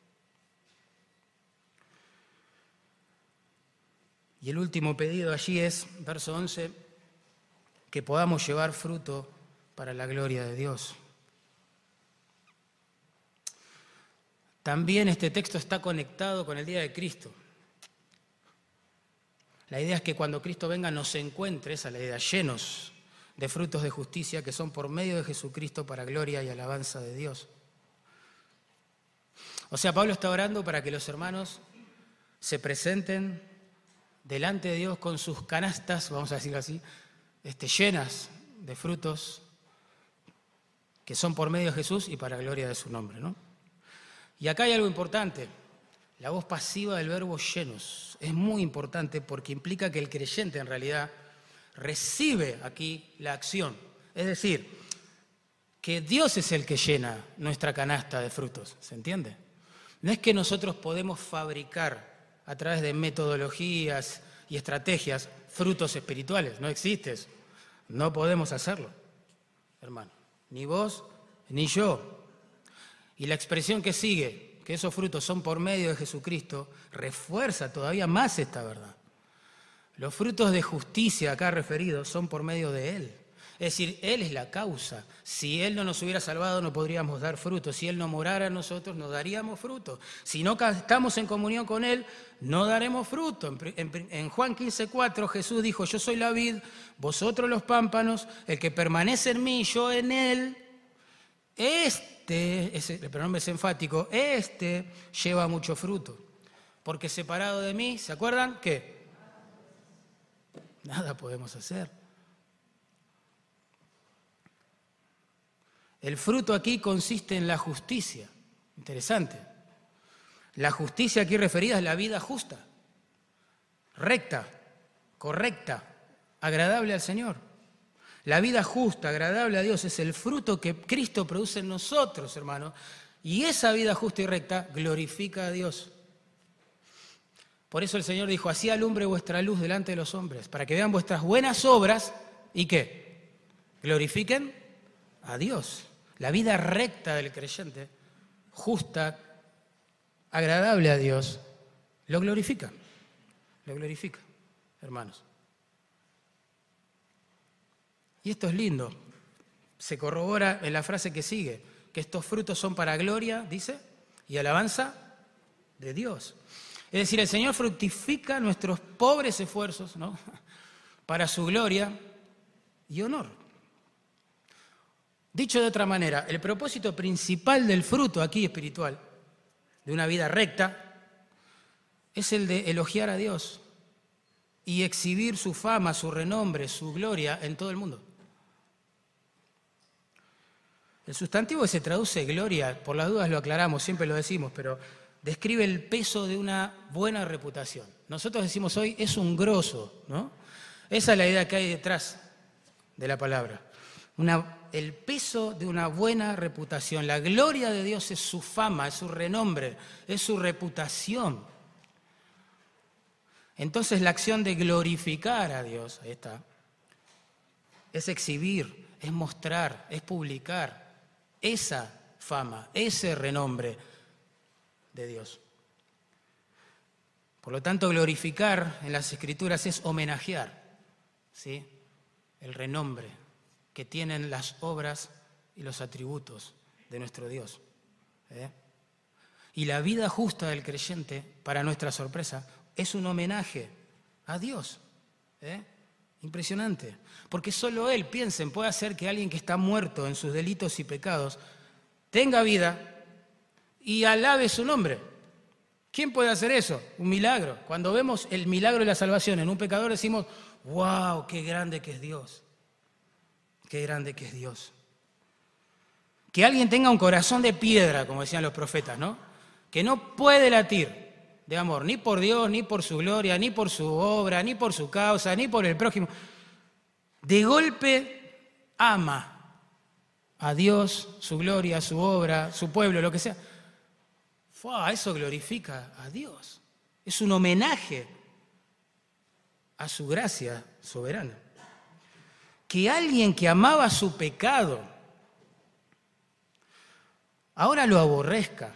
Y el último pedido allí es, verso 11, que podamos llevar fruto para la gloria de Dios. También este texto está conectado con el día de Cristo. La idea es que cuando Cristo venga nos encuentre, esa es la idea, llenos de frutos de justicia que son por medio de Jesucristo para gloria y alabanza de Dios. O sea, Pablo está orando para que los hermanos se presenten delante de Dios con sus canastas, vamos a decirlo así, llenas de frutos que son por medio de Jesús y para gloria de su nombre, ¿no? Y acá hay algo importante, la voz pasiva del verbo llenos. Es muy importante porque implica que el creyente en realidad recibe aquí la acción. Es decir, que Dios es el que llena nuestra canasta de frutos, ¿se entiende? No es que nosotros podemos fabricar a través de metodologías y estrategias frutos espirituales, no existe eso. No podemos hacerlo, hermano, ni vos ni yo. Y la expresión que sigue, que esos frutos son por medio de Jesucristo, refuerza todavía más esta verdad. Los frutos de justicia acá referidos son por medio de Él. Es decir, Él es la causa. Si Él no nos hubiera salvado, no podríamos dar fruto. Si Él no morara en nosotros, no daríamos fruto. Si no estamos en comunión con Él, no daremos fruto. En Juan 15:4, Jesús dijo, yo soy la vid, vosotros los pámpanos, el que permanece en mí, yo en Él. El pronombre es enfático, lleva mucho fruto. Porque separado de mí, ¿se acuerdan? ¿Qué? Nada podemos hacer. El fruto aquí consiste en la justicia. Interesante. La justicia aquí referida es la vida justa, recta, correcta, agradable al Señor. La vida justa, agradable a Dios, es el fruto que Cristo produce en nosotros, hermanos. Y esa vida justa y recta glorifica a Dios. Por eso el Señor dijo, así alumbre vuestra luz delante de los hombres, para que vean vuestras buenas obras y ¿qué? Glorifiquen a Dios. La vida recta del creyente, justa, agradable a Dios, lo glorifica, hermanos. Y esto es lindo, se corrobora en la frase que sigue, que estos frutos son para gloria, dice, y alabanza de Dios. Es decir, el Señor fructifica nuestros pobres esfuerzos, ¿no? Para su gloria y honor. Dicho de otra manera, el propósito principal del fruto aquí espiritual, de una vida recta, es el de elogiar a Dios y exhibir su fama, su renombre, su gloria en todo el mundo. El sustantivo que se traduce gloria, por las dudas lo aclaramos, siempre lo decimos, pero describe el peso de una buena reputación. Nosotros decimos hoy, es un grosso, ¿no? Esa es la idea que hay detrás de la palabra. El peso de una buena reputación. La gloria de Dios es su fama, es su renombre, es su reputación. Entonces la acción de glorificar a Dios, ahí está, es exhibir, es mostrar, es publicar esa fama, ese renombre de Dios. Por lo tanto, glorificar en las Escrituras es homenajear, ¿sí?, el renombre que tienen las obras y los atributos de nuestro Dios. Y la vida justa del creyente, para nuestra sorpresa, es un homenaje a Dios. Impresionante. Porque solo Él, piensen, puede hacer que alguien que está muerto en sus delitos y pecados tenga vida y alabe su nombre. ¿Quién puede hacer eso? Un milagro. Cuando vemos el milagro de la salvación en un pecador decimos, ¡wow! ¡Qué grande que es Dios! ¡Qué grande que es Dios! Que alguien tenga un corazón de piedra, como decían los profetas, ¿no? Que no puede latir de amor, ni por Dios, ni por su gloria, ni por su obra, ni por su causa, ni por el prójimo. De golpe ama a Dios, su gloria, su obra, su pueblo, lo que sea. Eso glorifica a Dios. Es un homenaje a su gracia soberana. Que alguien que amaba su pecado ahora lo aborrezca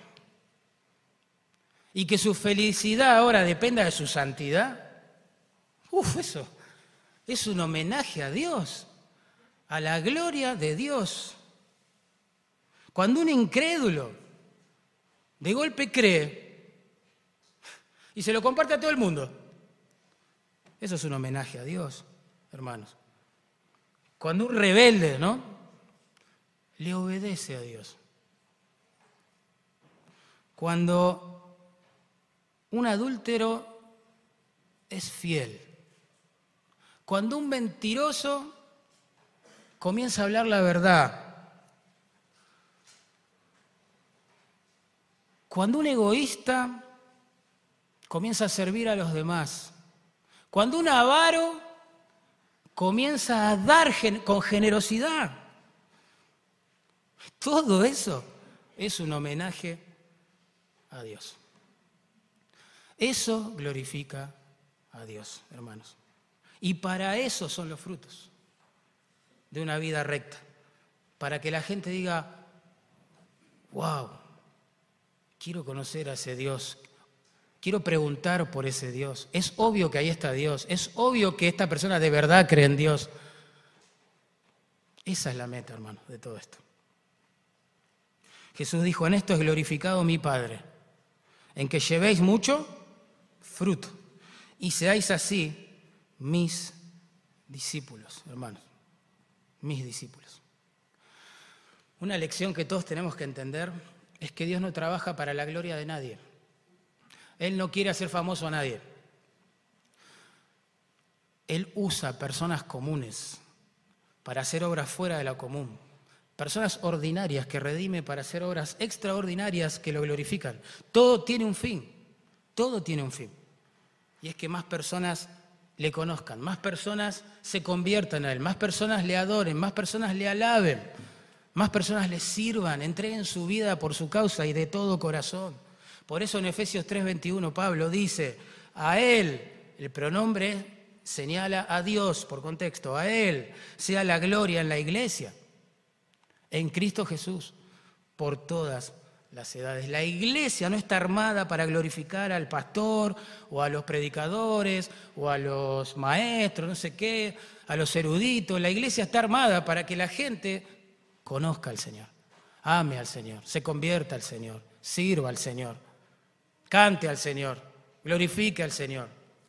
y que su felicidad ahora dependa de su santidad, eso es un homenaje a Dios, a la gloria de Dios. Cuando un incrédulo de golpe cree y se lo comparte a todo el mundo, eso es un homenaje a Dios, hermanos. Cuando un rebelde, ¿no?, le obedece a Dios. Cuando un adúltero es fiel. Cuando un mentiroso comienza a hablar la verdad. Cuando un egoísta comienza a servir a los demás. Cuando un avaro comienza a dar con generosidad. Todo eso es un homenaje a Dios. Eso glorifica a Dios, hermanos. Y para eso son los frutos de una vida recta. Para que la gente diga, wow, quiero conocer a ese Dios. Quiero preguntar por ese Dios. Es obvio que ahí está Dios. Es obvio que esta persona de verdad cree en Dios. Esa es la meta, hermano, de todo esto. Jesús dijo, en esto es glorificado mi Padre, en que llevéis mucho fruto y seáis así mis discípulos, hermanos, mis discípulos. Una lección que todos tenemos que entender es que Dios no trabaja para la gloria de nadie. Él no quiere hacer famoso a nadie. Él usa personas comunes para hacer obras fuera de lo común. Personas ordinarias que redime para hacer obras extraordinarias que lo glorifican. Todo tiene un fin. Todo tiene un fin. Y es que más personas le conozcan, más personas se conviertan a Él, más personas le adoren, más personas le alaben, más personas le sirvan, entreguen su vida por su causa y de todo corazón. Por eso en Efesios 3:21 Pablo dice, a Él, el pronombre señala a Dios por contexto, a Él sea la gloria en la iglesia, en Cristo Jesús, por todas las edades. La iglesia no está armada para glorificar al pastor o a los predicadores o a los maestros, no sé qué, a los eruditos. La iglesia está armada para que la gente conozca al Señor, ame al Señor, se convierta al Señor, sirva al Señor, cante al Señor, glorifique al Señor.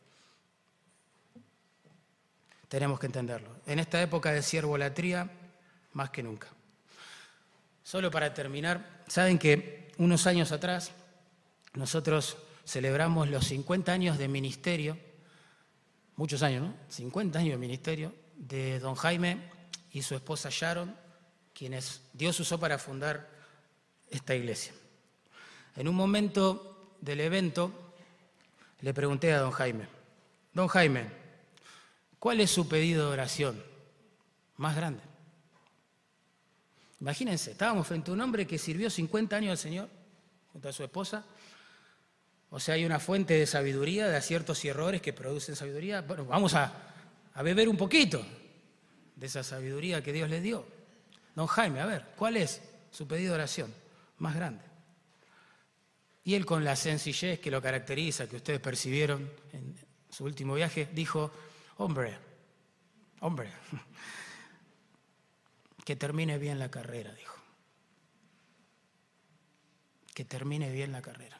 Tenemos que entenderlo. En esta época de siervolatría, más que nunca. Solo para terminar, saben que unos años atrás nosotros celebramos los 50 años de ministerio, muchos años, ¿no? 50 años de ministerio de don Jaime y su esposa Sharon, quienes Dios usó para fundar esta iglesia. En un momento del evento le pregunté a don Jaime, ¿cuál es su pedido de oración más grande? Imagínense, estábamos frente a un hombre que sirvió 50 años al Señor, junto a su esposa. O sea, hay una fuente de sabiduría, de aciertos y errores que producen sabiduría. Bueno, vamos a beber un poquito de esa sabiduría que Dios le dio. Don Jaime, a ver, ¿cuál es su pedido de oración más grande? Y él, con la sencillez que lo caracteriza, que ustedes percibieron en su último viaje, dijo, hombre, que termine bien la carrera, dijo. Que termine bien la carrera.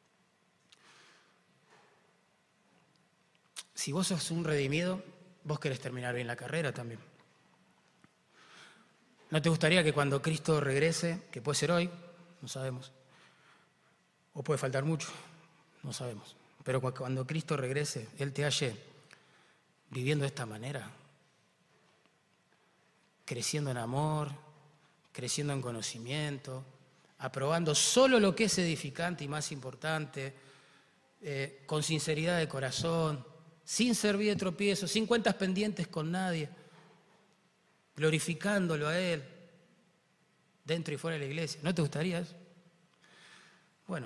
Si vos sos un redimido, vos querés terminar bien la carrera también. ¿No te gustaría que cuando Cristo regrese, que puede ser hoy, no sabemos, o puede faltar mucho, no sabemos, pero cuando Cristo regrese, Él te halle viviendo de esta manera? Creciendo en amor, creciendo en conocimiento, aprobando solo lo que es edificante y más importante, con sinceridad de corazón, sin servir de tropiezo, sin cuentas pendientes con nadie, glorificándolo a Él, dentro y fuera de la iglesia. ¿No te gustaría eso? Bueno,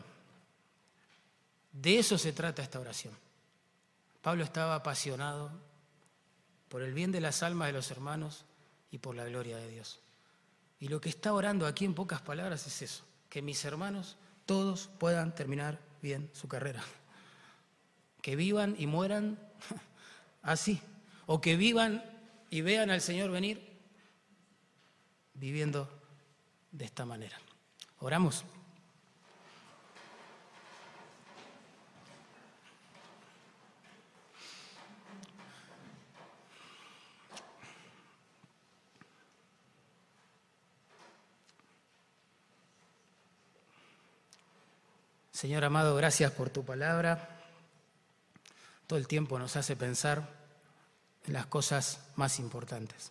de eso se trata esta oración. Pablo estaba apasionado por el bien de las almas de los hermanos y por la gloria de Dios. Y lo que está orando aquí en pocas palabras es eso, que mis hermanos todos puedan terminar bien su carrera. Que vivan y mueran así, o que vivan y vean al Señor venir viviendo de esta manera. Oramos. Señor amado, gracias por tu palabra. Todo el tiempo nos hace pensar en las cosas más importantes.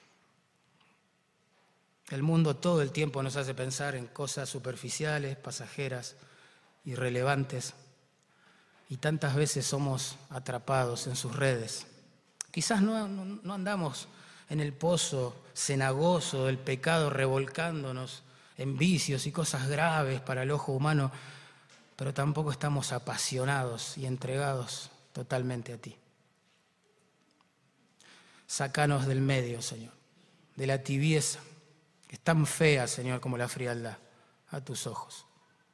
El mundo todo el tiempo nos hace pensar en cosas superficiales, pasajeras, irrelevantes, y tantas veces somos atrapados en sus redes. Quizás no andamos en el pozo cenagoso del pecado, revolcándonos en vicios y cosas graves para el ojo humano, pero tampoco estamos apasionados y entregados totalmente a ti. Sácanos del medio, Señor, de la tibieza, que es tan fea, Señor, como la frialdad a tus ojos.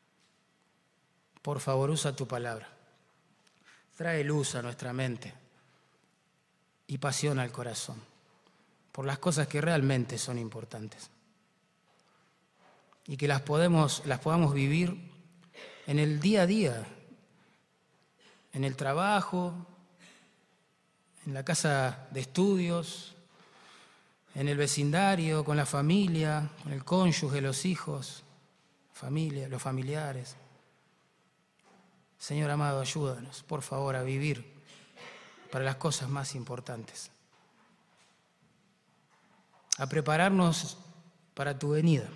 Por favor, usa tu palabra. Trae luz a nuestra mente y pasión al corazón por las cosas que realmente son importantes y que las podamos vivir en el día a día, en el trabajo, en la casa de estudios, en el vecindario, con la familia, con el cónyuge, los hijos, los familiares. Señor amado, ayúdanos, por favor, a vivir para las cosas más importantes, a prepararnos para tu venida.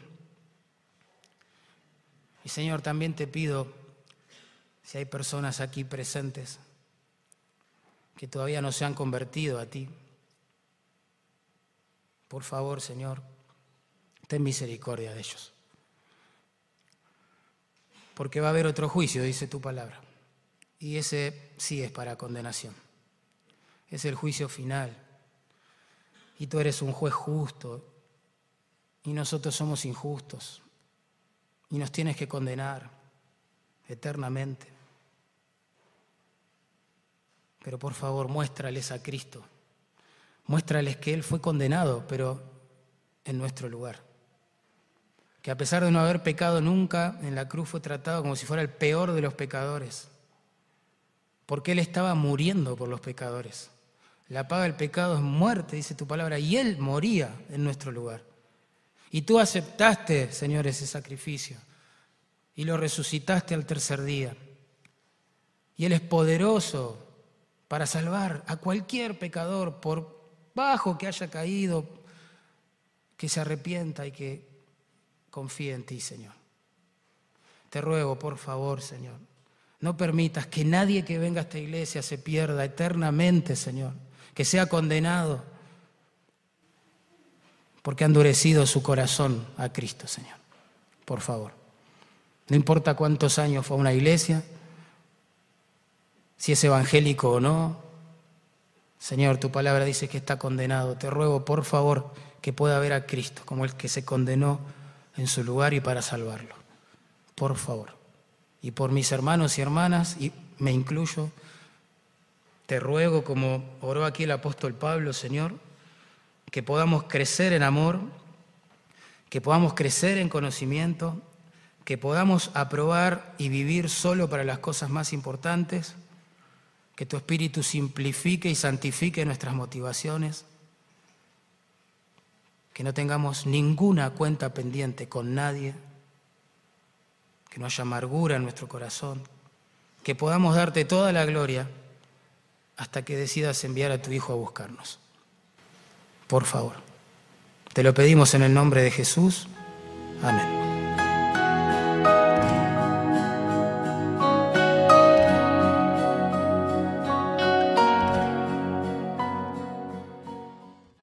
Y Señor, también te pido, si hay personas aquí presentes que todavía no se han convertido a ti, por favor, Señor, ten misericordia de ellos. Porque va a haber otro juicio, dice tu palabra, y ese sí es para condenación. Es el juicio final. Y tú eres un juez justo, y nosotros somos injustos, y nos tienes que condenar eternamente. Pero por favor, muéstrales a Cristo. Muéstrales que Él fue condenado, pero en nuestro lugar. Que a pesar de no haber pecado nunca, en la cruz fue tratado como si fuera el peor de los pecadores. Porque Él estaba muriendo por los pecadores. La paga del pecado es muerte, dice tu palabra, y Él moría en nuestro lugar. Y tú aceptaste, Señor, ese sacrificio y lo resucitaste al tercer día. Y Él es poderoso para salvar a cualquier pecador, por bajo que haya caído, que se arrepienta y que confíe en ti, Señor. Te ruego, por favor, Señor, no permitas que nadie que venga a esta iglesia se pierda eternamente, Señor, que sea condenado porque ha endurecido su corazón a Cristo, Señor. Por favor. No importa cuántos años fue a una iglesia, si es evangélico o no. Señor, tu palabra dice que está condenado. Te ruego, por favor, que pueda ver a Cristo como el que se condenó en su lugar y para salvarlo. Por favor. Y por mis hermanos y hermanas, y me incluyo, te ruego, como oró aquí el apóstol Pablo, Señor, que podamos crecer en amor, que podamos crecer en conocimiento, que podamos aprobar y vivir solo para las cosas más importantes, que tu Espíritu simplifique y santifique nuestras motivaciones, que no tengamos ninguna cuenta pendiente con nadie, que no haya amargura en nuestro corazón, que podamos darte toda la gloria hasta que decidas enviar a tu Hijo a buscarnos. Por favor, te lo pedimos en el nombre de Jesús. Amén.